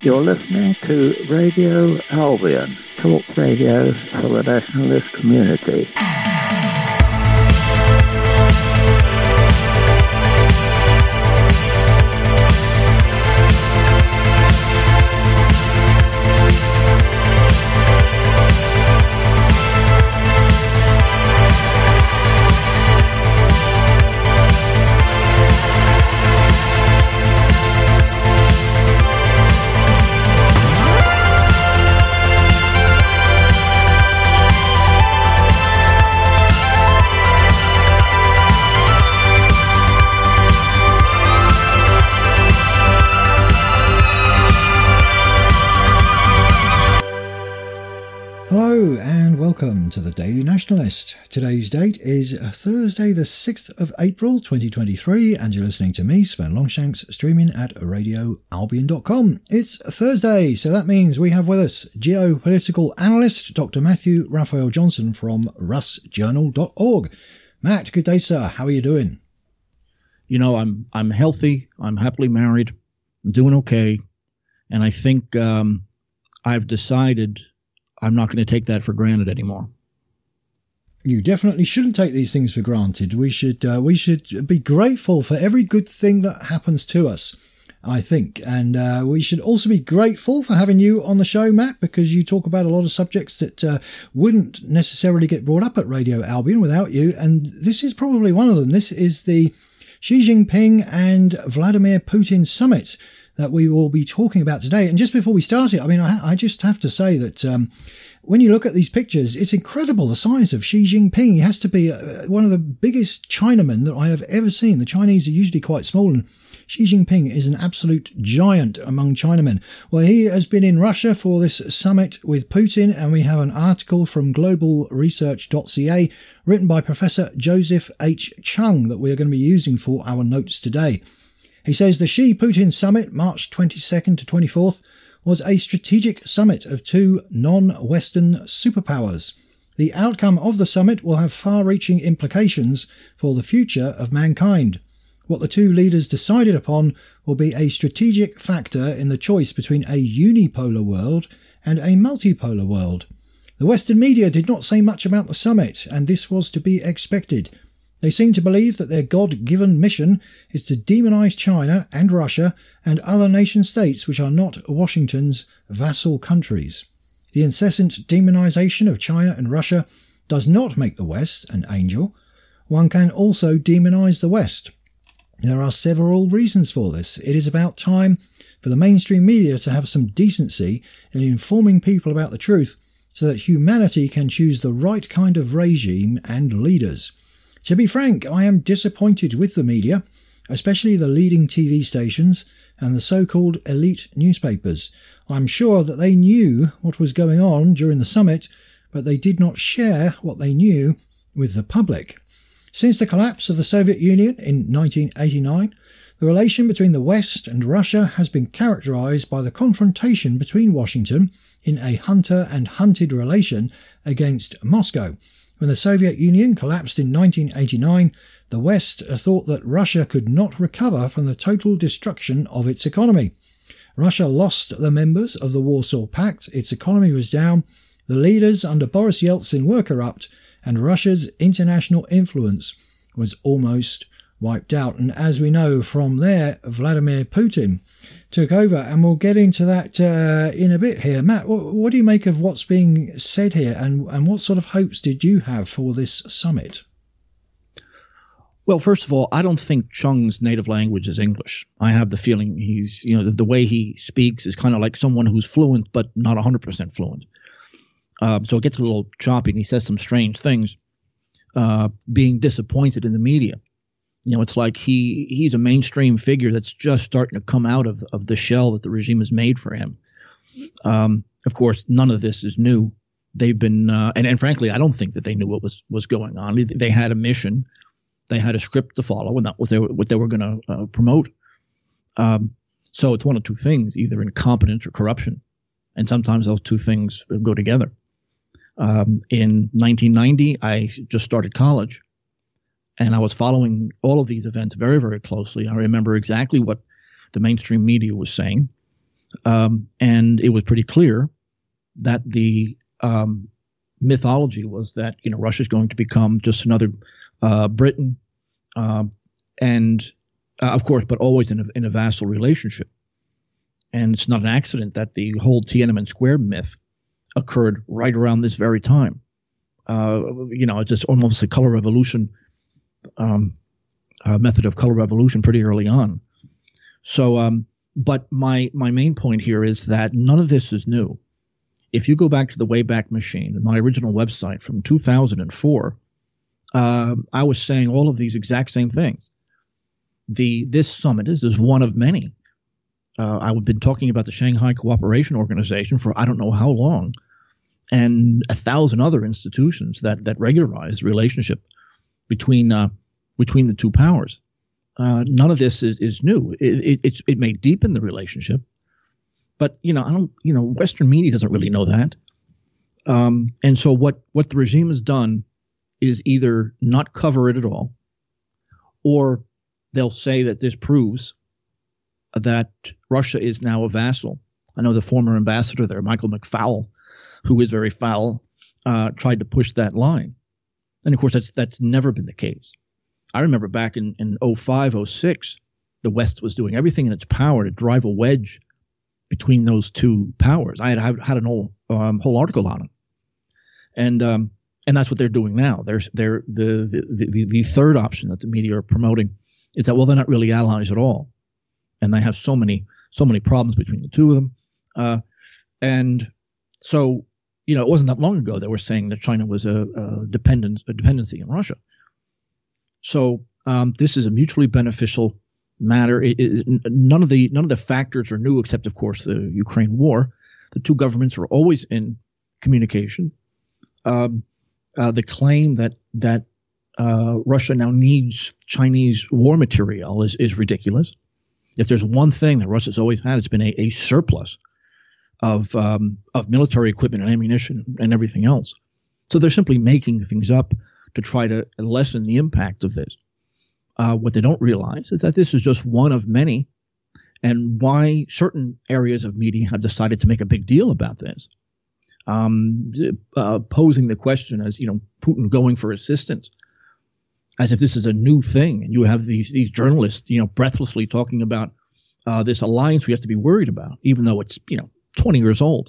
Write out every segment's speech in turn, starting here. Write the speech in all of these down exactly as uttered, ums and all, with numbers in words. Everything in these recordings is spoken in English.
You're listening to Radio Albion, talk radio for the nationalist community. Hello and welcome to the Daily Nationalist. Today's date is Thursday the sixth of April twenty twenty-three and you're listening to me, Sven Longshanks, streaming at radio albion dot com. It's Thursday, so that means we have with us geopolitical analyst Doctor Matthew Raphael Johnson from russ journal dot org. Matt, good day sir, how are you doing? You know, I'm I'm healthy, I'm happily married, I'm doing okay, and I think um, I've decided I'm not going to take that for granted anymore. You definitely shouldn't take these things for granted. We should uh, we should be grateful for every good thing that happens to us, I think. And uh, we should also be grateful for having you on the show, Matt, because you talk about a lot of subjects that uh, wouldn't necessarily get brought up at Radio Albion without you. And this is probably one of them. This is the Xi Jinping and Vladimir Putin summit that we will be talking about today. And just before we start it, I mean, I, I just have to say that um, when you look at these pictures, it's incredible the size of Xi Jinping. He has to be uh, one of the biggest Chinamen that I have ever seen. The Chinese are usually quite small, and Xi Jinping is an absolute giant among Chinamen. Well, he has been in Russia for this summit with Putin, and we have an article from global research dot c a written by Professor Joseph H. Chung that we are going to be using for our notes today. He says the Xi-Putin summit, March twenty-second to twenty-fourth, was a strategic summit of two non-Western superpowers. The outcome of the summit will have far-reaching implications for the future of mankind. What the two leaders decided upon will be a strategic factor in the choice between a unipolar world and a multipolar world. The Western media did not say much about the summit, and this was to be expected. They seem to believe that their God-given mission is to demonize China and Russia and other nation-states which are not Washington's vassal countries. The incessant demonization of China and Russia does not make the West an angel. One can also demonize the West. There are several reasons for this. It is about time for the mainstream media to have some decency in informing people about the truth so that humanity can choose the right kind of regime and leaders. To be frank, I am disappointed with the media, especially the leading T V stations and the so-called elite newspapers. I'm sure that they knew what was going on during the summit, but they did not share what they knew with the public. Since the collapse of the Soviet Union in nineteen eighty-nine, the relation between the West and Russia has been characterized by the confrontation between Washington in a hunter and hunted relation against Moscow. When the Soviet Union collapsed in nineteen eighty-nine, the West thought that Russia could not recover from the total destruction of its economy. Russia lost the members of the Warsaw Pact, its economy was down, the leaders under Boris Yeltsin were corrupt, and Russia's international influence was almost wiped out. And as we know from there, Vladimir Putin took over, and we'll get into that uh, in a bit here. Matt, what, what do you make of what's being said here, and, and what sort of hopes did you have for this summit? Well, first of all, I don't think Chung's native language is English. I have the feeling he's, you know, the, the way he speaks is kind of like someone who's fluent but not one hundred percent fluent. Um, so it gets a little choppy, and he says some strange things, uh, being disappointed in the media. You know, it's like he he's a mainstream figure that's just starting to come out of of the shell that the regime has made for him. Um, of course, none of this is new. They've been, uh, and, and frankly, I don't think that they knew what was was going on. They had a mission, they had a script to follow, and that was they were, what they were going to uh, promote. Um, so it's one of two things: either incompetence or corruption, and sometimes those two things go together. Um, in nineteen ninety, I just started college. And I was following all of these events very, very closely. I remember exactly what the mainstream media was saying. Um, and it was pretty clear that the um, mythology was that, you know, Russia's going to become just another uh, Britain, uh, and uh, of course, but always in a, in a vassal relationship. And it's not an accident that the whole Tiananmen Square myth occurred right around this very time. Uh, you know, it's just almost a color revolution um, uh, method of color revolution pretty early on. So, um, but my my main point here is that none of this is new. If you go back to the Wayback Machine, my original website from two thousand four, uh, I was saying all of these exact same things. The this summit is, is one of many. Uh, I've been talking about the Shanghai Cooperation Organization for I don't know how long, and a thousand other institutions that that regularize the relationship between uh, between the two powers. Uh, none of this is, is new. It, it, it may deepen the relationship, but you know, I don't. You know, Western media doesn't really know that. Um, and so, what what the regime has done is either not cover it at all, or they'll say that this proves that Russia is now a vassal. I know the former ambassador there, Michael McFowle, who is very foul, uh, tried to push that line, and of course, that's that's never been the case. I remember back in, in oh five, oh six, the West was doing everything in its power to drive a wedge between those two powers. I had I had an whole um, whole article on it, and um, and that's what they're doing now. There's they're the the, the the third option that the media are promoting is that, well, they're not really allies at all, and they have so many so many problems between the two of them, uh, and so you know it wasn't that long ago they were saying that China was a, a dependence a dependency in Russia. So um, this is a mutually beneficial matter. It, it, none of the none of the factors are new, except of course the Ukraine war. The two governments are always in communication. Um, uh, the claim that that uh, Russia now needs Chinese war material is is ridiculous. If there's one thing that Russia's always had, it's been a, a surplus of um, of military equipment and ammunition and everything else. So they're simply making things up to try to lessen the impact of this. Uh, what they don't realize is that this is just one of many, and why certain areas of media have decided to make a big deal about this, um, uh, posing the question as, you know, Putin going for assistance, as if this is a new thing. And you have these these journalists, you know, breathlessly talking about uh, this alliance we have to be worried about, even though it's, you know, twenty years old.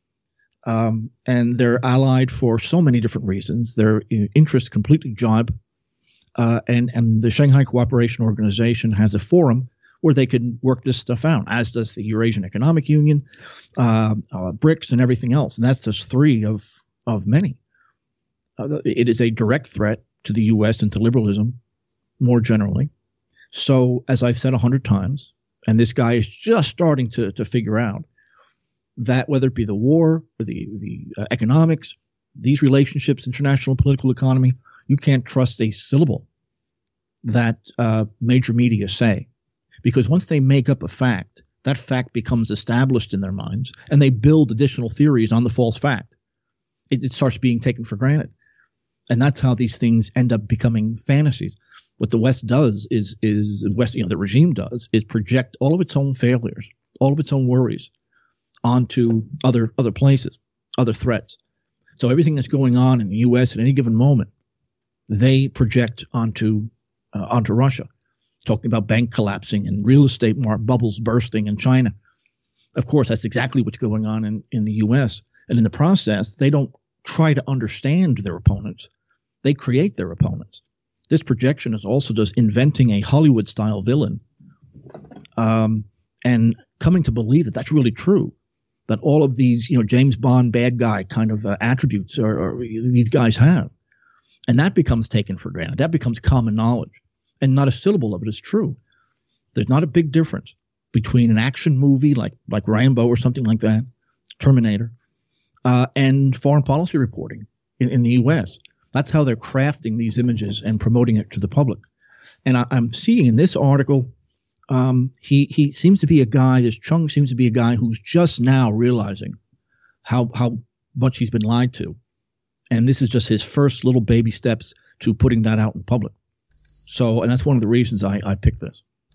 Um, and they're allied for so many different reasons. Their interests completely jibe. Uh, and, and the Shanghai Cooperation Organization has a forum where they can work this stuff out, as does the Eurasian Economic Union, uh, uh, BRICS, and everything else. And that's just three of, of many. Uh, it is a direct threat to the U S and to liberalism more generally. So, as I've said a hundred times, and this guy is just starting to, to figure out, that whether it be the war or the, the uh, economics, these relationships, international political economy, you can't trust a syllable that uh, major media say. Because once they make up a fact, that fact becomes established in their minds, and they build additional theories on the false fact. It, it starts being taken for granted. And that's how these things end up becoming fantasies. What the West does is, is West, you know, the regime does, is project all of its own failures, all of its own worries, onto other other places, other threats. So everything that's going on in the U S at any given moment, they project onto uh, onto Russia, talking about bank collapsing and real estate market bubbles bursting in China. Of course, that's exactly what's going on in, in the U S. And in the process, they don't try to understand their opponents. They create their opponents. This projection is also just inventing a Hollywood-style villain um, and coming to believe that that's really true. That all of these, you know, James Bond bad guy kind of uh, attributes are, are these guys have. And that becomes taken for granted. That becomes common knowledge. And not a syllable of it is true. There's not a big difference between an action movie like, like Rambo or something like that, Terminator, uh, and foreign policy reporting in, in the U S. That's how they're crafting these images and promoting it to the public. And I, I'm seeing in this article, Um, he he seems to be a guy, this Chung seems to be a guy who's just now realizing how how much he's been lied to. And this is just his first little baby steps to putting that out in public. So, and that's one of the reasons I, I picked this.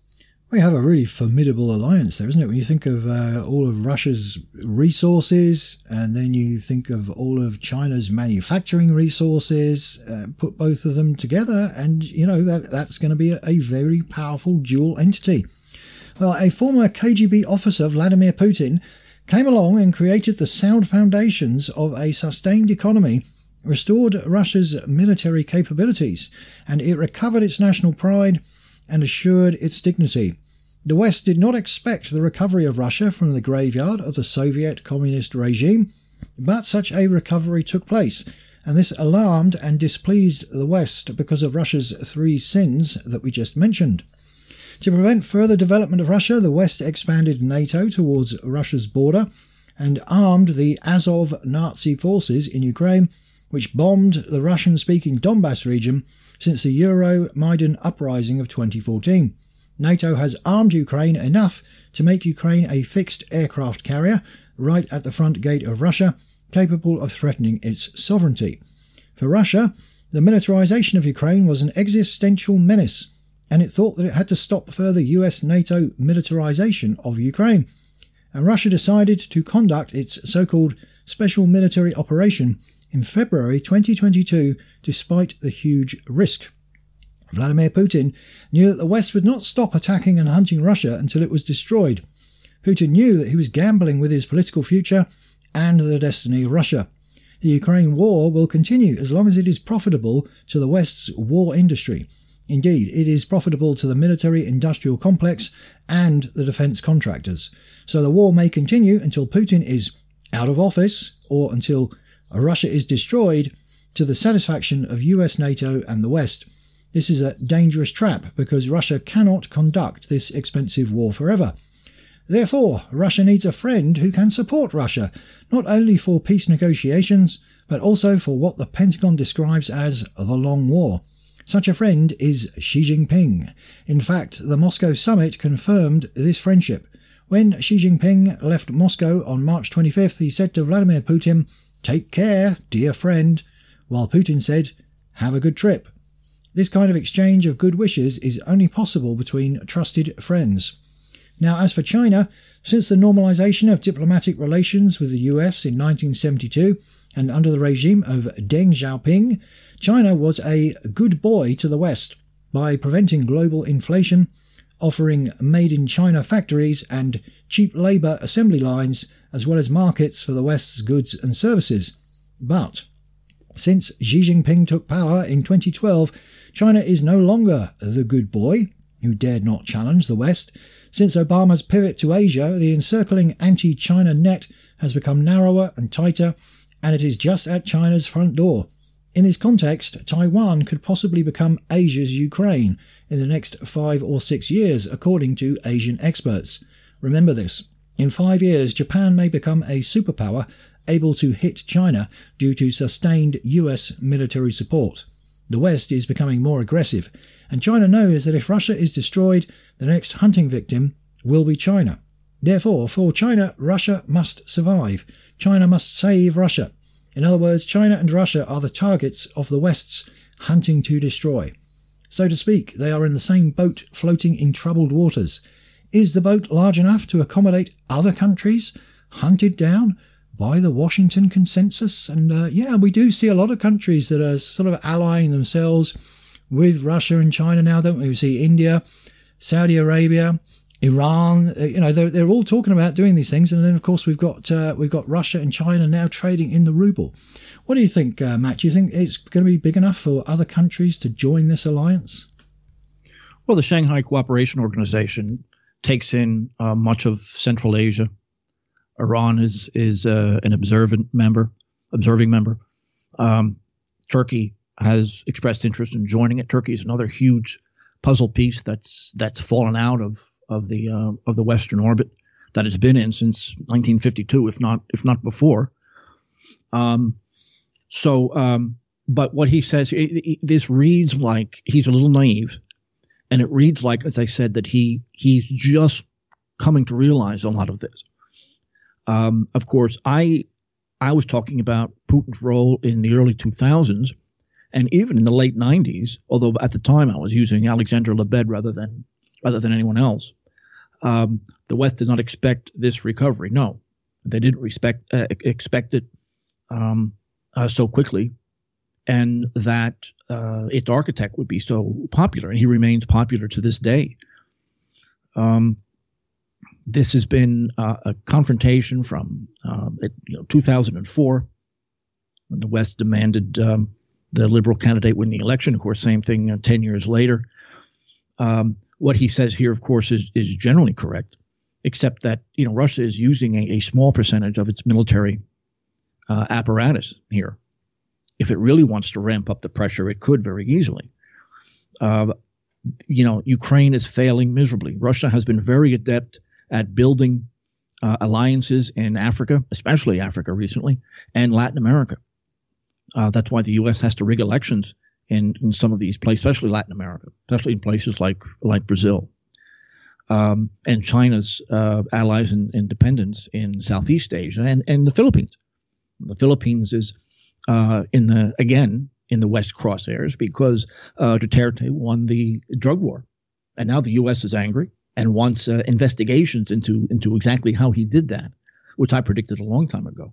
We have a really formidable alliance there, isn't it? When you think of uh, all of Russia's resources, and then you think of all of China's manufacturing resources, uh, put both of them together, and, you know, that that's going to be a, a very powerful dual entity. Well, a former K G B officer, Vladimir Putin, came along and created the sound foundations of a sustained economy, restored Russia's military capabilities, and it recovered its national pride and assured its dignity. The West did not expect the recovery of Russia from the graveyard of the Soviet communist regime, but such a recovery took place, and this alarmed and displeased the West because of Russia's three sins that we just mentioned. To prevent further development of Russia, the West expanded NATO towards Russia's border and armed the Azov Nazi forces in Ukraine, which bombed the Russian-speaking Donbass region since the Euromaidan uprising of twenty fourteen. NATO has armed Ukraine enough to make Ukraine a fixed aircraft carrier right at the front gate of Russia, capable of threatening its sovereignty. For Russia, the militarization of Ukraine was an existential menace, and it thought that it had to stop further U S NATO militarization of Ukraine. And Russia decided to conduct its so-called special military operation in February twenty twenty-two, despite the huge risk. Vladimir Putin knew that the West would not stop attacking and hunting Russia until it was destroyed. Putin knew that he was gambling with his political future and the destiny of Russia. The Ukraine war will continue as long as it is profitable to the West's war industry. Indeed, it is profitable to the military-industrial complex and the defence contractors. So the war may continue until Putin is out of office or until Russia is destroyed, to the satisfaction of U S, NATO and the West. This is a dangerous trap because Russia cannot conduct this expensive war forever. Therefore, Russia needs a friend who can support Russia, not only for peace negotiations, but also for what the Pentagon describes as the long war. Such a friend is Xi Jinping. In fact, the Moscow summit confirmed this friendship. When Xi Jinping left Moscow on March twenty-fifth, he said to Vladimir Putin, "Take care, dear friend," while Putin said, "Have a good trip." This kind of exchange of good wishes is only possible between trusted friends. Now, as for China, since the normalization of diplomatic relations with the U S in nineteen seventy-two and under the regime of Deng Xiaoping, China was a good boy to the West by preventing global inflation, offering made-in-China factories and cheap labour assembly lines, as well as markets for the West's goods and services. But since Xi Jinping took power in twenty twelve, China is no longer the good boy who dared not challenge the West. Since Obama's pivot to Asia, the encircling anti-China net has become narrower and tighter, and it is just at China's front door. In this context, Taiwan could possibly become Asia's Ukraine in the next five or six years, according to Asian experts. Remember this. In five years, Japan may become a superpower able to hit China due to sustained U S military support. The West is becoming more aggressive, and China knows that if Russia is destroyed, the next hunting victim will be China. Therefore, for China, Russia must survive. China must save Russia. In other words, China and Russia are the targets of the West's hunting to destroy. So to speak, they are in the same boat floating in troubled waters. Is the boat large enough to accommodate other countries hunted down by the Washington Consensus? And uh, yeah, we do see a lot of countries that are sort of allying themselves with Russia and China now, don't we? We see India, Saudi Arabia, Iran. Uh, you know, they're they're all talking about doing these things, and then of course we've got uh, we've got Russia and China now trading in the ruble. What do you think, uh, Matt? Do you think it's going to be big enough for other countries to join this alliance? Well, the Shanghai Cooperation Organization takes in uh, much of Central Asia. Iran is is uh, an observant member, observing member. Um, Turkey has expressed interest in joining it. Turkey is another huge puzzle piece that's that's fallen out of of the uh, of the Western orbit that it's been in since nineteen fifty-two, if not if not before. Um, so, um, but what he says, it, it, this reads like he's a little naive, and it reads like, as I said, that he he's just coming to realize a lot of this. Um, of course, I I was talking about Putin's role in the early two thousands and even in the late nineties, although at the time I was using Alexander Lebed rather than other than anyone else. Um, the West did not expect this recovery. No, they didn't respect, uh, expect it um, uh, so quickly, and that uh, its architect would be so popular, and he remains popular to this day. Um, this has been uh, a confrontation from uh, it, you know, two thousand four, when the West demanded um, the liberal candidate win the election. Of course, same thing uh, ten years later. Um, what he says here, of course, is is generally correct, except that you know Russia is using a, a small percentage of its military uh, apparatus here. If it really wants to ramp up the pressure, it could very easily. Uh, you know, Ukraine is failing miserably. Russia has been very adept at building uh, alliances in Africa, especially Africa recently, and Latin America. Uh, that's why the U S has to rig elections in, in some of these places, especially Latin America, especially in places like like Brazil. Um, and China's uh, allies and, and dependents in Southeast Asia and, and the Philippines. The Philippines is uh, in the again in the West crosshairs because uh, Duterte won the drug war, and now the U S is angry and wants uh, investigations into into exactly how he did that, which I predicted a long time ago.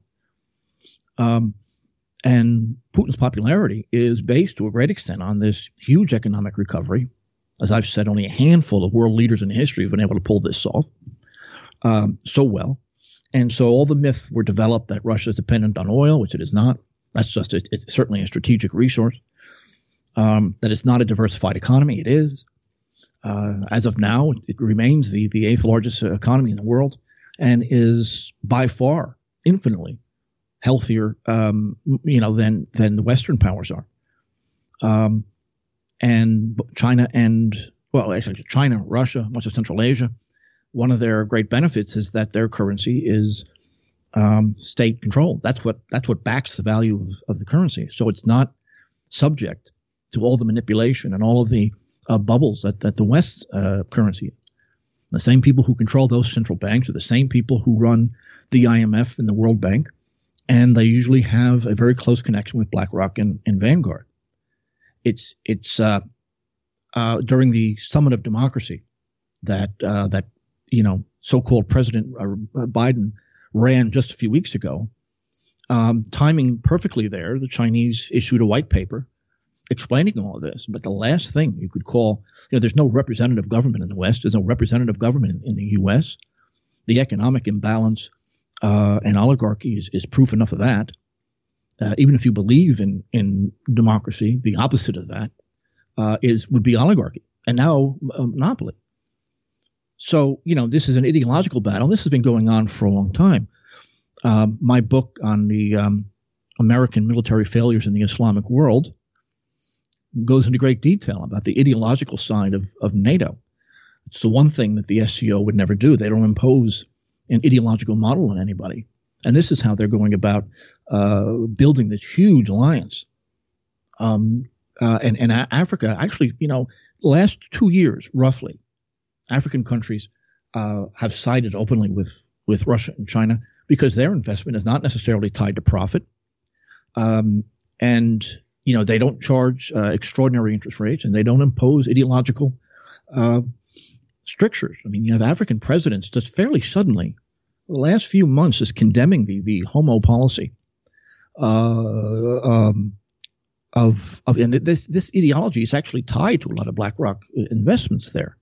Um, and Putin's popularity is based to a great extent on this huge economic recovery. As I've said, only a handful of world leaders in history have been able to pull this off um, so well. And so all the myths were developed that Russia is dependent on oil, which it is not. That's just a, it's certainly a strategic resource. Um, that it's not a diversified economy. It is. Uh, as of now, it remains the, the eighth largest economy in the world and is by far infinitely healthier, um, you know, than than the Western powers are. Um, and China and, well, actually China, Russia, much of Central Asia, one of their great benefits is that their currency is um, state controlled. That's what that's what backs the value of, of the currency. So it's not subject to all the manipulation and all of the uh, bubbles that, that the West's uh, currency is. The same people who control those central banks are the same people who run the I M F and the World Bank, and they usually have a very close connection with BlackRock and, and Vanguard. It's it's uh, uh, during the Summit of Democracy that uh, that you know so-called President uh, Biden ran just a few weeks ago. Um, timing perfectly there, the Chinese issued a white paper explaining all of this. But the last thing you could call, you know, there's no representative government in the West. There's no representative government in the U S. The economic imbalance uh, and oligarchy is, is proof enough of that. Uh, even if you believe in, in democracy, the opposite of that uh, is would be oligarchy, and now a monopoly. So, you know, this is an ideological battle. This has been going on for a long time. Uh, my book on the um, American military failures in the Islamic world goes into great detail about the ideological side of, of NATO. It's the one thing that the S C O would never do. They don't impose an ideological model on anybody. And this is how they're going about uh, building this huge alliance. Um, uh, and, and Africa, actually, you know, last two years, roughly, African countries uh, have sided openly with, with Russia and China because their investment is not necessarily tied to profit. Um, and, you know, they don't charge uh, extraordinary interest rates, and they don't impose ideological uh, strictures. I mean, you have African presidents just fairly suddenly, the last few months, is condemning the, the homo policy uh, um, of, of, and this, this ideology is actually tied to a lot of BlackRock investments there.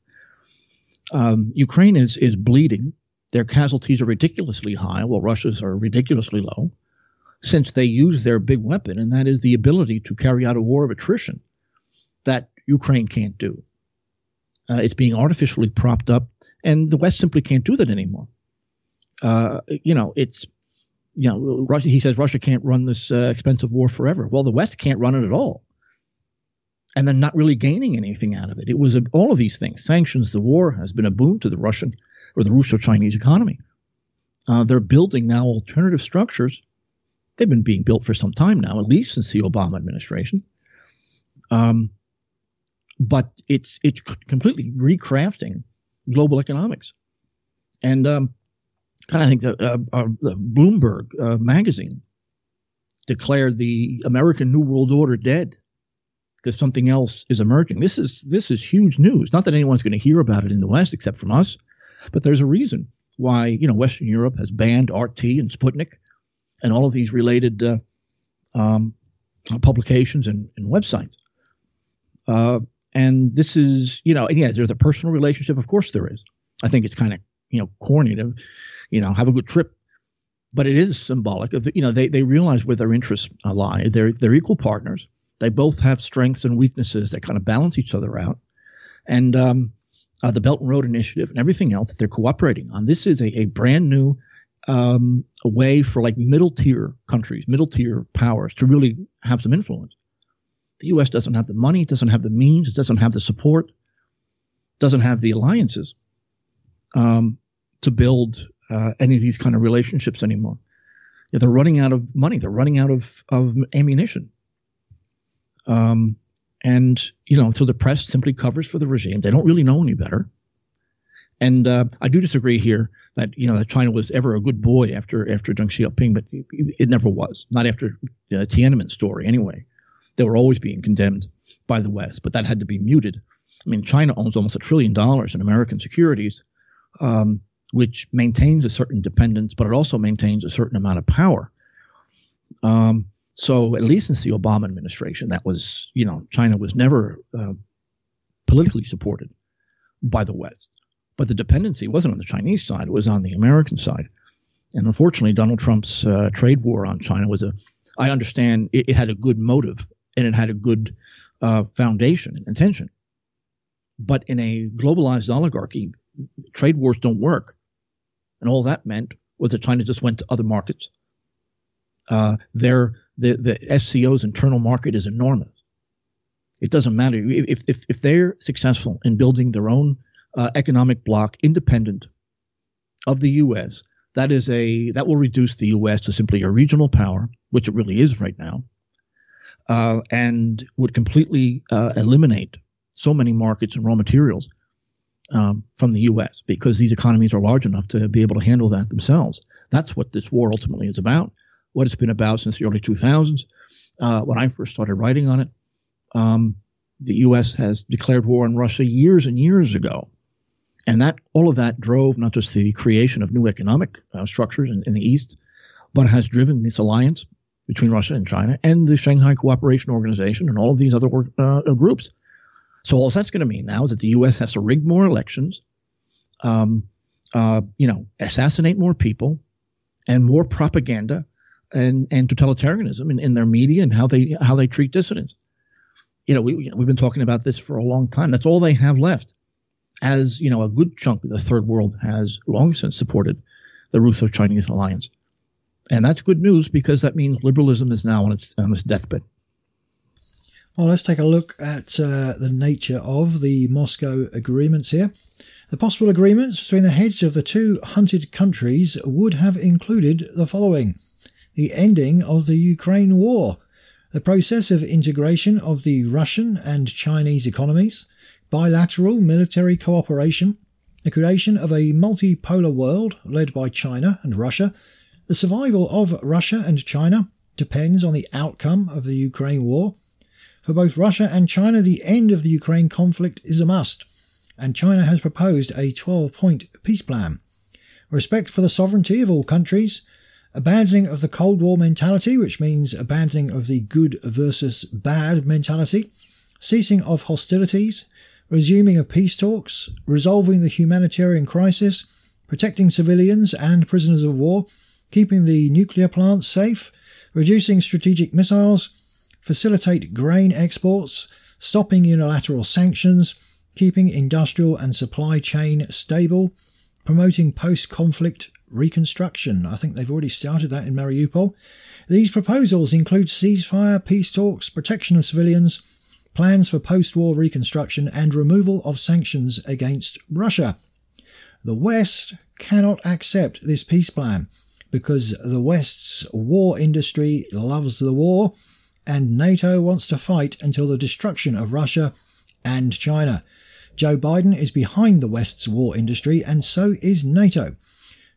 Um, Ukraine is, is bleeding. Their casualties are ridiculously high, while Russia's are ridiculously low, since they use their big weapon, and that is the ability to carry out a war of attrition that Ukraine can't do. Uh, it's being artificially propped up, and the West simply can't do that anymore. Uh, you know, it's, you know, Russia, he says Russia can't run this uh, expensive war forever. Well, the West can't run it at all. And they're not really gaining anything out of it. It was a, all of these things. Sanctions, the war has been a boon to the Russian or the Russo-Chinese economy. Uh, they're building now alternative structures. They've been being built for some time now, at least since the Obama administration. Um, but it's it's completely recrafting global economics. And um, kind of think that uh, uh, Bloomberg uh, magazine declared the American New World Order dead. because something else is emerging. This is this is huge news. Not that anyone's going to hear about it in the West except from us, but there's a reason why, you know, Western Europe has banned R T and Sputnik and all of these related uh, um, publications and, and websites. Uh, and this is, you know, and yeah, there's a personal relationship. Of course there is. I think it's kind of, you know, corny to, you know, have a good trip. But it is symbolic of, the, you know, they, they realize where their interests lie. They're, they're equal partners. They both have strengths and weaknesses that kind of balance each other out. And um, uh, the Belt and Road Initiative and everything else that they're cooperating on. This is a, a brand new um, a way for like middle tier countries, middle tier powers to really have some influence. The U S doesn't have the money, doesn't have the means, it doesn't have the support, doesn't have the alliances um, to build uh, any of these kind of relationships anymore. Yeah, they're running out of money. They're running out of, of ammunition. Um, and, you know, so the press simply covers for the regime. They don't really know any better. And uh, I do disagree here that, you know, that China was ever a good boy after after Deng Xiaoping, but it, it never was. Not after the Tiananmen story, anyway. They were always being condemned by the West, but that had to be muted. I mean, China owns almost a trillion dollars in American securities, um, which maintains a certain dependence, but it also maintains a certain amount of power. Um, so at least since the Obama administration, that was, you know, China was never uh, politically supported by the West. But the dependency wasn't on the Chinese side. It was on the American side. And unfortunately, Donald Trump's uh, trade war on China was a – I understand it, it had a good motive and it had a good uh, foundation and intention. But in a globalized oligarchy, trade wars don't work. And all that meant was that China just went to other markets. Uh, their the, the S C O's internal market is enormous. It doesn't matter. If, if, if they're successful in building their own Uh, economic bloc independent of the U S, that is a that will reduce the U S to simply a regional power, which it really is right now, uh, and would completely uh, eliminate so many markets and raw materials um, from the U S because these economies are large enough to be able to handle that themselves. That's what this war ultimately is about, what it's been about since the early two thousands. Uh, when I first started writing on it, um, the U S has declared war on Russia years and years ago. And that all of that drove not just the creation of new economic uh, structures in, in the East, but has driven this alliance between Russia and China and the Shanghai Cooperation Organization and all of these other uh, groups. So all that's going to mean now is that the U S has to rig more elections, um, uh, you know, assassinate more people, and more propaganda and, and totalitarianism in, in their media and how they how they treat dissidents. You know, we, you know, we've been talking about this for a long time. That's all they have left. As, you know, a good chunk of the third world has long since supported the Russo-Chinese alliance. And that's good news because that means liberalism is now on its, on its deathbed. Well, let's take a look at uh, the nature of the Moscow agreements here. The possible agreements between the heads of the two hunted countries would have included the following: the ending of the Ukraine war, the process of integration of the Russian and Chinese economies, bilateral military cooperation, the creation of a multipolar world led by China and Russia. The survival of Russia and China depends on the outcome of the Ukraine war. For both Russia and China, the end of the Ukraine conflict is a must, and China has proposed a twelve-point peace plan. Respect for the sovereignty of all countries, abandoning of the Cold War mentality, which means abandoning of the good versus bad mentality, ceasing of hostilities, resuming of peace talks, resolving the humanitarian crisis, protecting civilians and prisoners of war, keeping the nuclear plants safe, reducing strategic missiles, facilitate grain exports, stopping unilateral sanctions, keeping industrial and supply chain stable, promoting post-conflict reconstruction. I think they've already started that in Mariupol. These proposals include ceasefire, peace talks, protection of civilians, plans for post-war reconstruction, and removal of sanctions against Russia. The West cannot accept this peace plan because the West's war industry loves the war, and NATO wants to fight until the destruction of Russia and China. Joe Biden is behind the West's war industry, and so is NATO.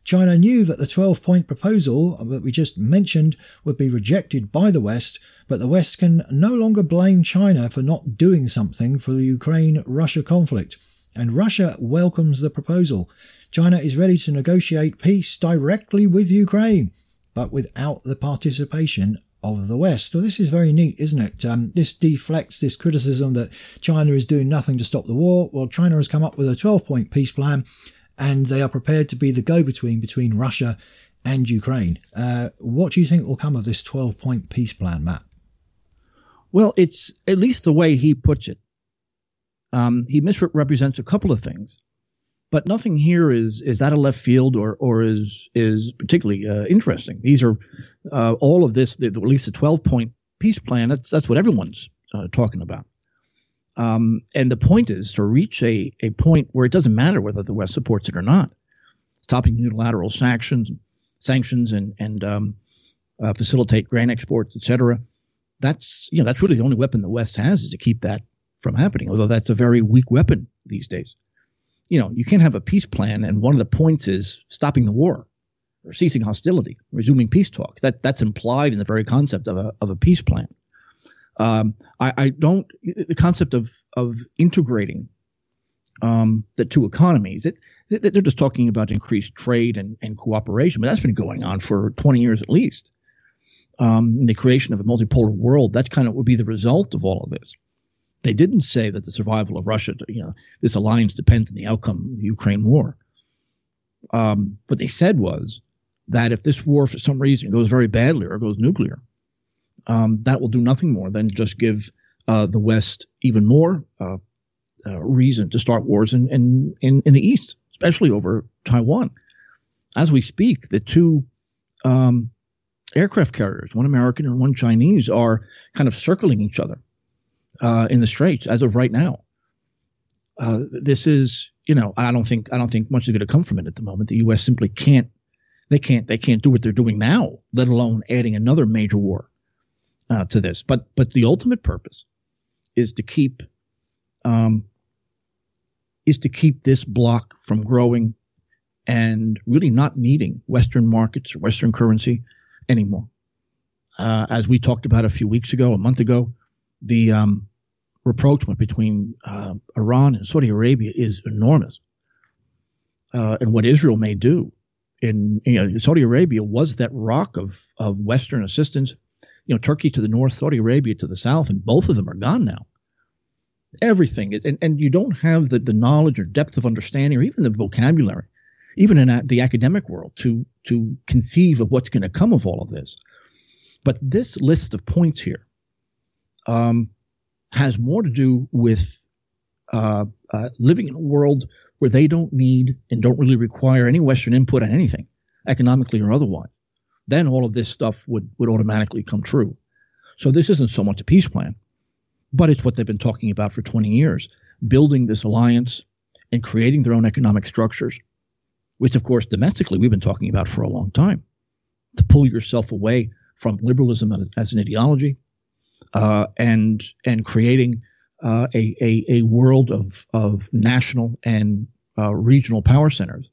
China knew that the twelve-point proposal that we just mentioned would be rejected by the West, but the West can no longer blame China for not doing something for the Ukraine-Russia conflict. And Russia welcomes the proposal. China is ready to negotiate peace directly with Ukraine, but without the participation of the West. Well, this is very neat, isn't it? Um, this deflects this criticism that China is doing nothing to stop the war. Well, China has come up with a twelve-point peace plan, and they are prepared to be the go-between between Russia and Ukraine. Uh, what do you think will come of this twelve-point peace plan, Matt? Well, it's at least the way he puts it. Um, he misrepresents a couple of things, but nothing here is is out of left field or or is is particularly uh, interesting. These are uh, all of this, the, at least the twelve-point peace plan. That's that's what everyone's uh, talking about. Um, and the point is to reach a a point where it doesn't matter whether the West supports it or not. Stopping unilateral sanctions, sanctions, and and um, uh, facilitate grain exports, et cetera. That's you know that's really the only weapon the West has, is to keep that from happening, although that's a very weak weapon these days. You know, you can't have a peace plan and one of the points is stopping the war or ceasing hostility, resuming peace talks. That that's implied in the very concept of a of a peace plan. Um, I, I don't the concept of of integrating um, the two economies. It, they're just talking about increased trade and, and cooperation, but that's been going on for twenty years at least. Um, the creation of a multipolar world, that's kind of would be the result of all of this. They didn't say that the survival of Russia, you know, this alliance depends on the outcome of the Ukraine war. Um, what they said was that if this war, for some reason, goes very badly or goes nuclear, um, that will do nothing more than just give uh, the West even more uh, uh, reason to start wars in, in, in, in the East, especially over Taiwan. As we speak, the two um, aircraft carriers, one American and one Chinese, are kind of circling each other Uh, in the Straits as of right now. Uh, this is, you know, I don't think I don't think much is going to come from it at the moment. The U S simply can't, they can't, they can't do what they're doing now, let alone adding another major war uh, to this. But but the ultimate purpose is to keep, um, is to keep this bloc from growing and really not needing Western markets or Western currency anymore. Uh, as we talked about a few weeks ago, a month ago, the um, rapprochement between uh, Iran and Saudi Arabia is enormous. Uh, and what Israel may do in, you know, Saudi Arabia was that rock of, of Western assistance, you know, Turkey to the north, Saudi Arabia to the south, and both of them are gone now. Everything is, and, and you don't have the, the knowledge or depth of understanding or even the vocabulary, even in the academic world, to, to conceive of what's going to come of all of this. But this list of points here um, has more to do with uh, uh, living in a world where they don't need and don't really require any Western input on anything, economically or otherwise. Then all of this stuff would, would automatically come true. So this isn't so much a peace plan, but it's what they've been talking about for twenty years, building this alliance and creating their own economic structures, which, of course, domestically we've been talking about for a long time, to pull yourself away from liberalism as an ideology uh, and and creating uh, a, a, a world of, of national and uh, regional power centers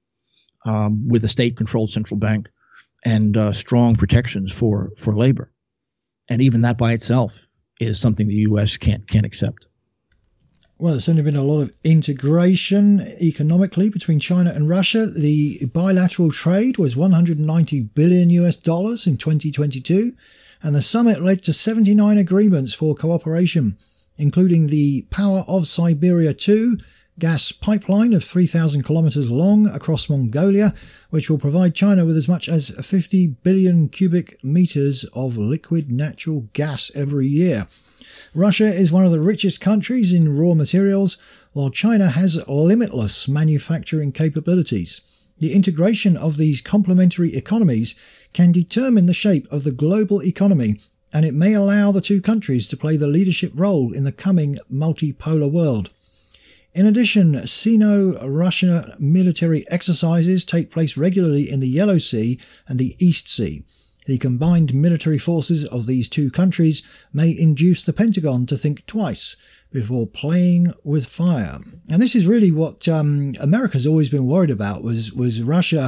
um, with a state-controlled central bank and uh, strong protections for, for labor. And even that by itself is something the U S can't can't accept. Well, there's certainly been a lot of integration economically between China and Russia. The bilateral trade was one hundred ninety billion U S dollars in twenty twenty-two, and the summit led to seventy-nine agreements for cooperation, including the Power of Siberia two gas pipeline of three thousand kilometers long across Mongolia, which will provide China with as much as fifty billion cubic meters of liquid natural gas every year. Russia is one of the richest countries in raw materials, while China has limitless manufacturing capabilities. The integration of these complementary economies can determine the shape of the global economy, and it may allow the two countries to play the leadership role in the coming multipolar world. In addition, Sino-Russia military exercises take place regularly in the Yellow Sea and the East Sea. The combined military forces of these two countries may induce the Pentagon to think twice before playing with fire. And this is really what um, America's always been worried about, was, was Russia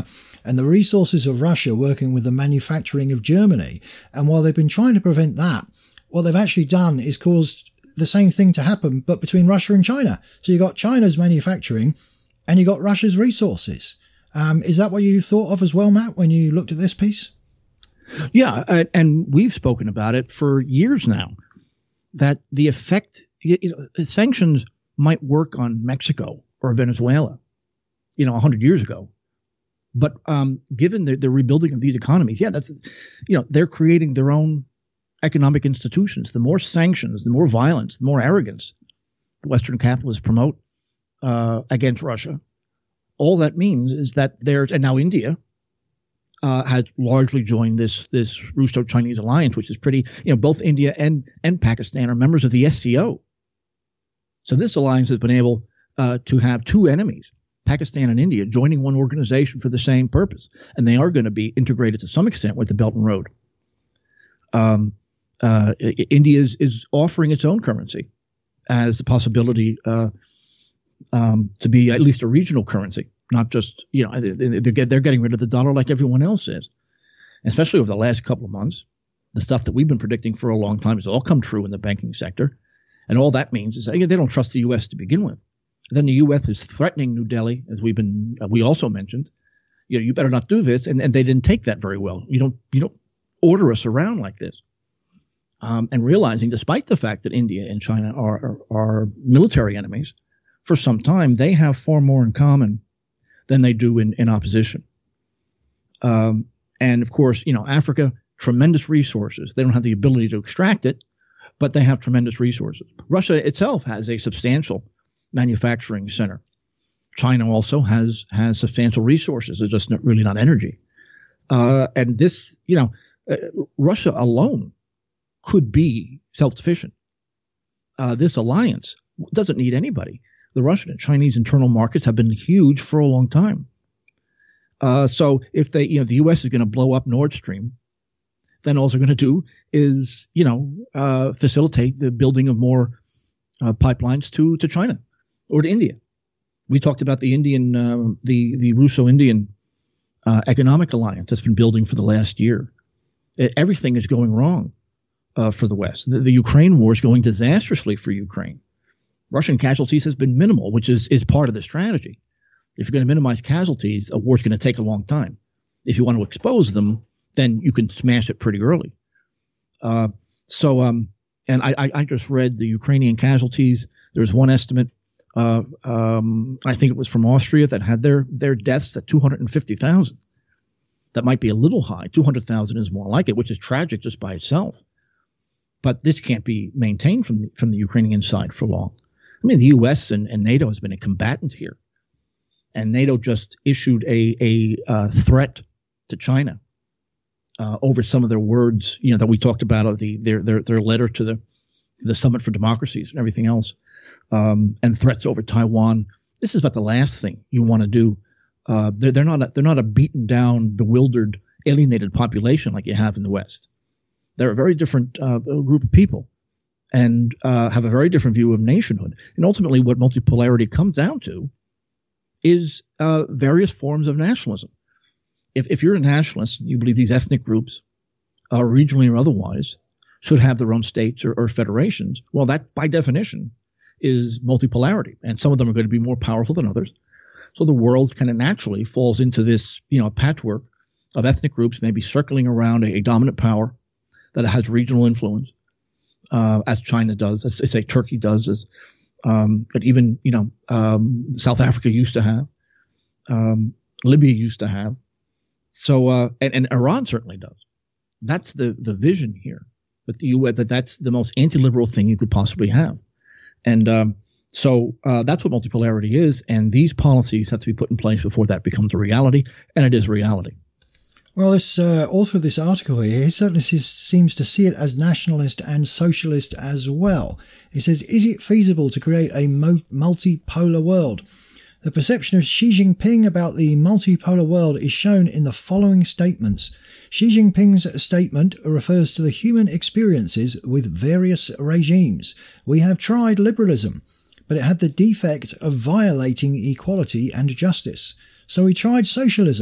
and the resources of Russia working with the manufacturing of Germany. And while they've been trying to prevent that, what they've actually done is caused the same thing to happen, but between Russia and China. So you got China's manufacturing and you got Russia's resources. Um, is that what you thought of as well, Matt, when you looked at this piece? Yeah, and we've spoken about it for years now, that the effect, you know, sanctions might work on Mexico or Venezuela, you know, one hundred years ago. But um, given the, the rebuilding of these economies, yeah, that's, you know, they're creating their own economic institutions. The more sanctions, the more violence, the more arrogance the Western capitalists promote uh, against Russia, all that means is that there's, and now India uh, has largely joined this this Russo-Chinese alliance, which is pretty, you know, both India and, and Pakistan are members of the S C O. So this alliance has been able uh, to have two enemies, Pakistan and India, joining one organization for the same purpose. And they are going to be integrated to some extent with the Belt and Road. Um, uh, India is, is offering its own currency as the possibility uh, um, to be at least a regional currency, not just, you know, they're, get, they're getting rid of the dollar like everyone else is. Especially over the last couple of months, the stuff that we've been predicting for a long time has all come true in the banking sector. And all that means is that they don't trust the U S to begin with. Then the U S is threatening New Delhi, as we've been, uh, we also mentioned, you know, you better not do this. And, and they didn't take that very well. You don't, you don't order us around like this. Um, and realizing, despite the fact that India and China are, are, are military enemies, for some time, they have far more in common than they do in, in opposition. Um, and of course, you know, Africa, tremendous resources. They don't have the ability to extract it, but they have tremendous resources. Russia itself has a substantial manufacturing center. China also has has substantial resources. They're just not, really not energy. Uh, and this, you know, uh, Russia alone could be self-sufficient. Uh, this alliance doesn't need anybody. The Russian and Chinese internal markets have been huge for a long time. Uh, so if they, you know, the U S is going to blow up Nord Stream, then all they're going to do is, you know, uh, facilitate the building of more uh, pipelines to to China or to India. We talked about the Indian, uh, the the Russo-Indian uh, economic alliance that's been building for the last year. It, everything is going wrong uh, for the West. The, the Ukraine war is going disastrously for Ukraine. Russian casualties has been minimal, which is is part of the strategy. If you're going to minimize casualties, a war's going to take a long time. If you want to expose them, then you can smash it pretty early. Uh, so, um, and I, I, I just read the Ukrainian casualties. There's one estimate, uh, um, I think it was from Austria, that had their their deaths at two hundred fifty thousand. That might be a little high. two hundred thousand is more like it, which is tragic just by itself. But this can't be maintained from the, from the Ukrainian side for long. I mean, the U S and, and NATO has been a combatant here. And NATO just issued a, a uh, threat to China uh, over some of their words, you know, that we talked about, of the their their their letter to the to the Summit for Democracies and everything else, um, and threats over Taiwan. This is about the last thing you want to do. Uh, they're they're not a, they're not a beaten down, bewildered, alienated population like you have in the West. They're a very different uh, group of people, and uh, have a very different view of nationhood. And ultimately, what multipolarity comes down to is uh, various forms of nationalism. If, if you're a nationalist, you believe these ethnic groups, uh, regionally or otherwise, should have their own states or, or federations, well, that by definition is multipolarity, and some of them are going to be more powerful than others. So the world kind of naturally falls into this, you know, patchwork of ethnic groups maybe circling around a, a dominant power that has regional influence, uh, as China does, as, as say Turkey does, as Um, but even, you know, um, South Africa used to have, um, Libya used to have. So, uh, and, and Iran certainly does. That's the, the vision here with the U S, that that's the most anti-liberal thing you could possibly have. And um, so uh, that's what multipolarity is. And these policies have to be put in place before that becomes a reality. And it is reality. Well, this uh, author of this article here, he certainly seems to see it as nationalist and socialist as well. He says, is it feasible to create a mo- multipolar world? The perception of Xi Jinping about the multipolar world is shown in the following statements. Xi Jinping's statement refers to the human experiences with various regimes. We have tried liberalism, but it had the defect of violating equality and justice. So we tried socialism.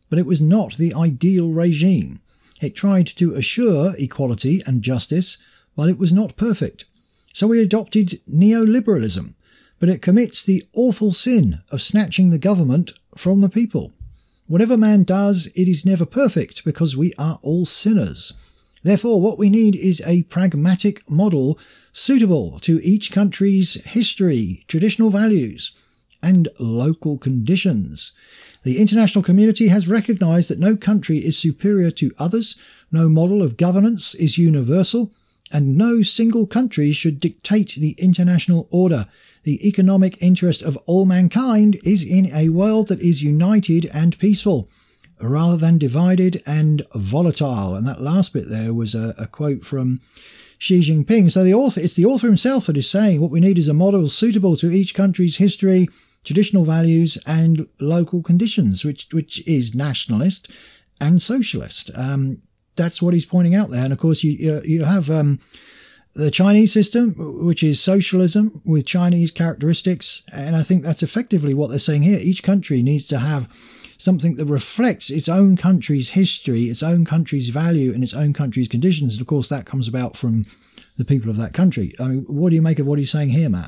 but it was not the ideal regime. It tried to assure equality and justice, but it was not perfect. So we adopted neoliberalism, but it commits the awful sin of snatching the government from the people. Whatever man does, it is never perfect, because we are all sinners. Therefore, what we need is a pragmatic model suitable to each country's history, traditional values, and local conditions. The international community has recognized that no country is superior to others, no model of governance is universal, and no single country should dictate the international order. The economic interest of all mankind is in a world that is united and peaceful, rather than divided and volatile. And that last bit there was a, a quote from Xi Jinping. So the author, it's the author himself that is saying what we need is a model suitable to each country's history, traditional values, and local conditions, which which is nationalist and socialist. Um, that's what he's pointing out there. And of course, you you, you have um, the Chinese system, which is socialism with Chinese characteristics. And I think that's effectively what they're saying here. Each country needs to have something that reflects its own country's history, its own country's value, and its own country's conditions. And of course, that comes about from the people of that country. I mean, what do you make of what he's saying here, Matt?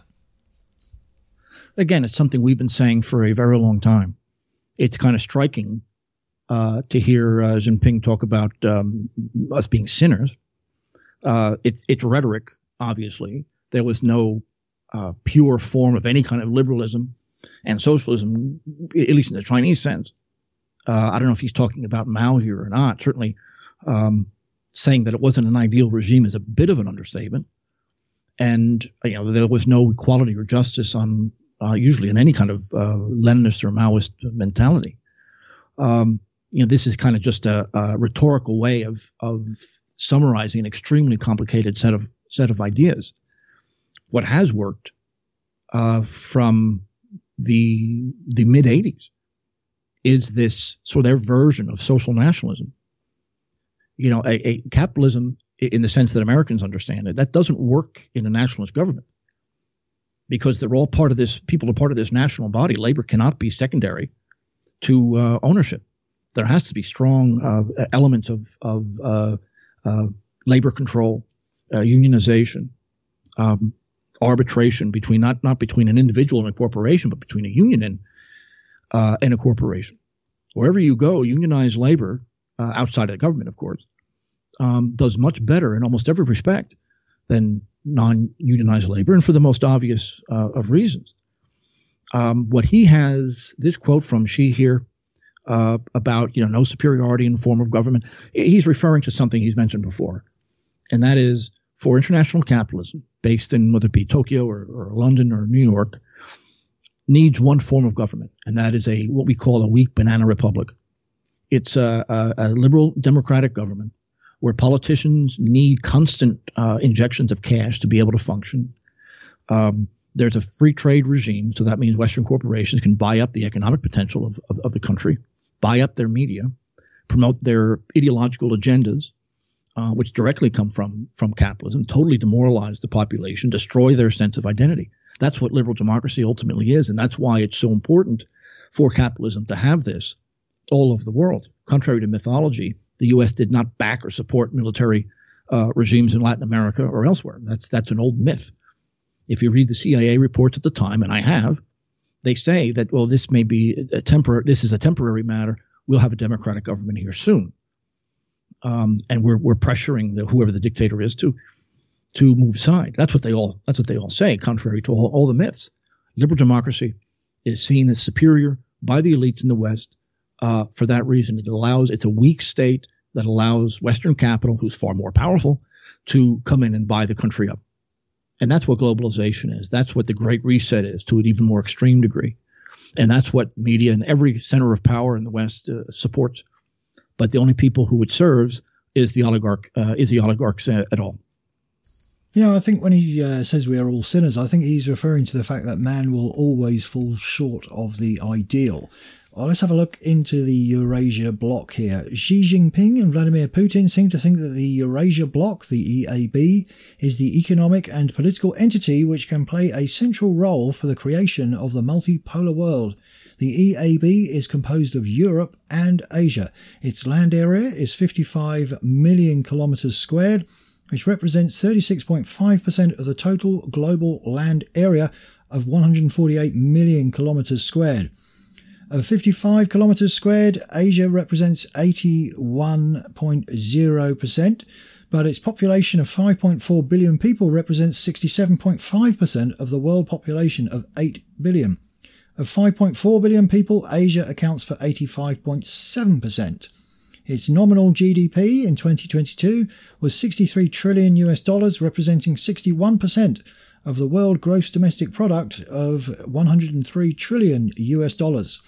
Again, it's something we've been saying for a very long time. It's kind of striking uh, to hear uh, Jinping talk about um, us being sinners. Uh, it's it's rhetoric, obviously. There was no uh, pure form of any kind of liberalism and socialism, at least in the Chinese sense. Uh, I don't know if he's talking about Mao here or not. Certainly, um, saying that it wasn't an ideal regime is a bit of an understatement. And you know, there was no equality or justice on uh, usually in any kind of uh, Leninist or Maoist mentality. Um, you know, this is kind of just a, a rhetorical way of of summarizing an extremely complicated set of set of ideas. What has worked uh, from the the mid eighties is this sort of their version of social nationalism. You know, a, a capitalism in the sense that Americans understand it, that doesn't work in a nationalist government, because they're all part of this. People are part of this national body. Labor cannot be secondary to uh, ownership. There has to be strong uh, elements of of uh, uh, labor control, uh, unionization, um, arbitration between not not between an individual and a corporation, but between a union and uh, and a corporation. Wherever you go, unionized labor uh, outside of the government, of course, um, does much better in almost every respect than non-unionized labor, and for the most obvious uh, of reasons. Um, what he has, this quote from Xi here uh, about, you know, no superiority in the form of government, he's referring to something he's mentioned before, and that is for international capitalism, based in whether it be Tokyo or, or London or New York, needs one form of government, and that is a what we call a weak banana republic. It's a, a, a liberal democratic government where politicians need constant uh, injections of cash to be able to function. Um, there's a free trade regime, so that means Western corporations can buy up the economic potential of, of, of the country, buy up their media, promote their ideological agendas, uh, which directly come from, from capitalism, totally demoralize the population, destroy their sense of identity. That's what liberal democracy ultimately is, and that's why it's so important for capitalism to have this all over the world. Contrary to mythology, the U S did not back or support military uh, regimes in Latin America or elsewhere. That's that's an old myth. If you read the C I A reports at the time, and I have, they say that, well, this may be a temporary. This is a temporary matter. We'll have a democratic government here soon, um, and we're we're pressuring the, whoever the dictator is to to move aside. That's what they all. That's what they all say. Contrary to all, all the myths, liberal democracy is seen as superior by the elites in the West. Uh, for that reason, it allows, it's a weak state that allows Western capital, who's far more powerful, to come in and buy the country up. And that's what globalization is. That's what the Great Reset is, to an even more extreme degree. And that's what media and every center of power in the West uh, supports. But the only people who it serves is the oligarch, uh, is the oligarchs uh, at all. You know, I think when he uh, says we are all sinners, I think he's referring to the fact that man will always fall short of the ideal. Well, let's have a look into the Eurasia bloc here. Xi Jinping and Vladimir Putin seem to think that the Eurasia bloc, the E A B, is the economic and political entity which can play a central role for the creation of the multipolar world. The E A B is composed of Europe and Asia. Its land area is fifty-five million kilometers squared, which represents thirty-six point five percent of the total global land area of one hundred forty-eight million kilometers squared. Of fifty-five kilometers squared, Asia represents eighty-one point zero percent, but its population of five point four billion people represents sixty-seven point five percent of the world population of eight billion. Of five point four billion people, Asia accounts for eighty-five point seven percent. Its nominal G D P in twenty twenty-two was sixty-three trillion U S dollars, representing sixty-one percent of the world gross domestic product of one hundred three trillion U S dollars.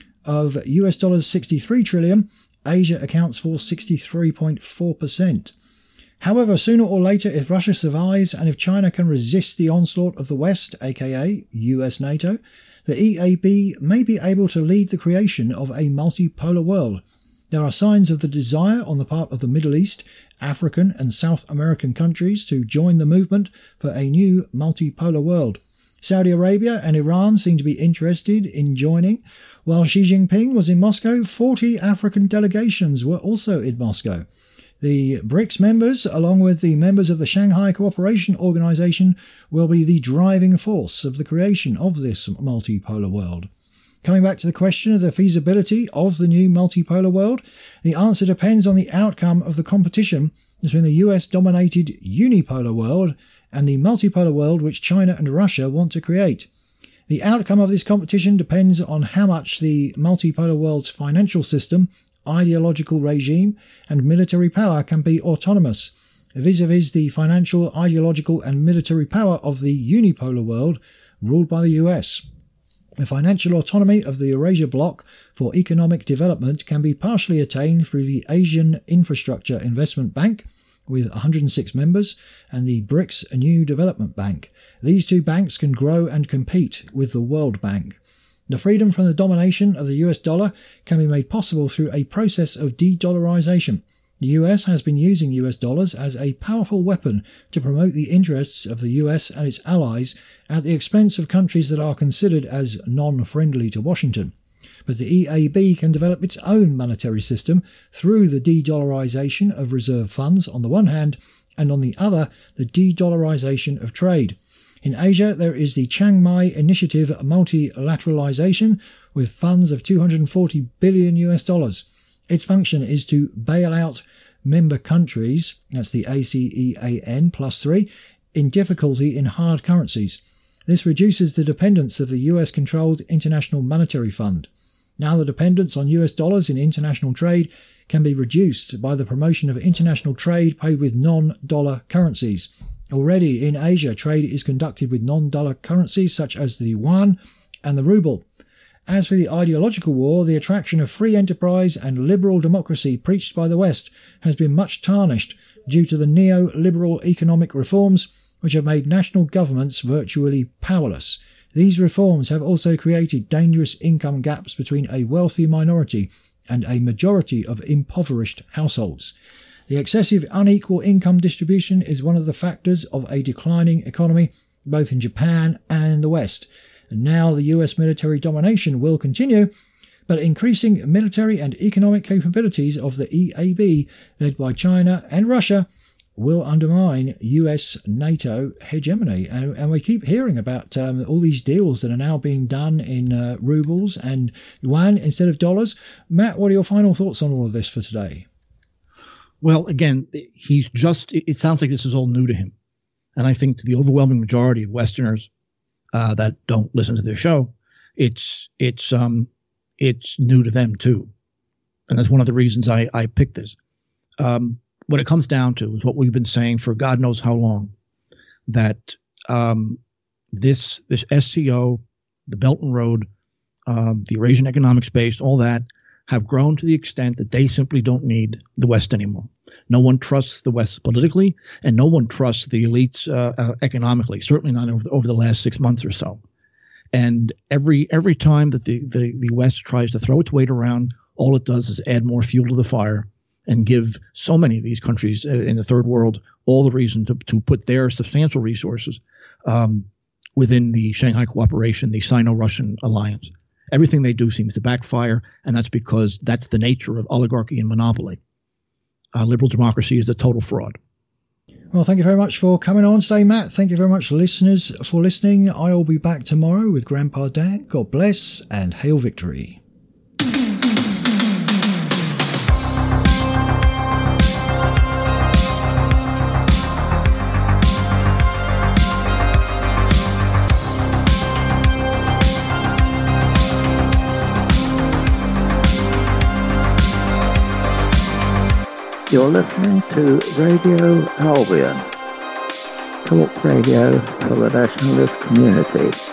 Of U S dollars sixty-three trillion, Asia accounts for sixty-three point four percent. However, sooner or later, if Russia survives and if China can resist the onslaught of the West, aka U S NATO, the E A B may be able to lead the creation of a multipolar world. There are signs of the desire on the part of the Middle East, African and South American countries to join the movement for a new multipolar world. Saudi Arabia and Iran seem to be interested in joining. While Xi Jinping was in Moscow, forty African delegations were also in Moscow. The BRICS members, along with the members of the Shanghai Cooperation Organization, will be the driving force of the creation of this multipolar world. Coming back to the question of the feasibility of the new multipolar world, the answer depends on the outcome of the competition between the U S-dominated unipolar world and the multipolar world which China and Russia want to create. The outcome of this competition depends on how much the multipolar world's financial system, ideological regime, and military power can be autonomous, vis-a-vis the financial, ideological, and military power of the unipolar world ruled by the U S. The financial autonomy of the Eurasia Bloc for economic development can be partially attained through the Asian Infrastructure Investment Bank, with one hundred six members, and the BRICS New Development Bank. These two banks can grow and compete with the World Bank. The freedom from the domination of the U S dollar can be made possible through a process of de-dollarization. The U S has been using U S dollars as a powerful weapon to promote the interests of the U S and its allies at the expense of countries that are considered as non-friendly to Washington. But the E A B can develop its own monetary system through the de-dollarization of reserve funds on the one hand, and on the other, the de-dollarization of trade. In Asia, there is the Chiang Mai Initiative multilateralization with funds of two hundred forty billion U S dollars. Its function is to bail out member countries, that's the ASEAN plus three, in difficulty in hard currencies. This reduces the dependence of the U S-controlled International Monetary Fund. Now the dependence on U S dollars in international trade can be reduced by the promotion of international trade paid with non-dollar currencies. Already in Asia, trade is conducted with non-dollar currencies such as the yuan and the ruble. As for the ideological war, the attraction of free enterprise and liberal democracy preached by the West has been much tarnished due to the neo-liberal economic reforms which have made national governments virtually powerless. These reforms have also created dangerous income gaps between a wealthy minority and a majority of impoverished households. The excessive unequal income distribution is one of the factors of a declining economy, both in Japan and the West. And now the U S military domination will continue, but increasing military and economic capabilities of the E A B, led by China and Russia, will undermine U S NATO hegemony. And, and we keep hearing about um, all these deals that are now being done in uh, rubles and yuan instead of dollars. Matt, what are your final thoughts on all of this for today? Well, again, he's just, it sounds like this is all new to him. And I think to the overwhelming majority of Westerners uh, that don't listen to this show, it's, it's, um, it's new to them too. And that's one of the reasons I, I picked this. Um, what it comes down to is what we've been saying for God knows how long, that um, this, this S C O, the Belt and Road, um, the Eurasian Economic Space, all that, have grown to the extent that they simply don't need the West anymore. No one trusts the West politically, and no one trusts the elites uh, uh, economically, certainly not over the, over the last six months or so. And every every time that the, the, the West tries to throw its weight around, all it does is add more fuel to the fire and give so many of these countries in the third world all the reason to, to put their substantial resources um, within the Shanghai Cooperation, the Sino-Russian alliance. Everything they do seems to backfire, and that's because that's the nature of oligarchy and monopoly. Uh, liberal democracy is a total fraud. Well, thank you very much for coming on today, Matt. Thank you very much, listeners, for listening. I'll be back tomorrow with Grandpa Dan. God bless and hail victory. You're listening to Radio Albion, talk radio for the nationalist community.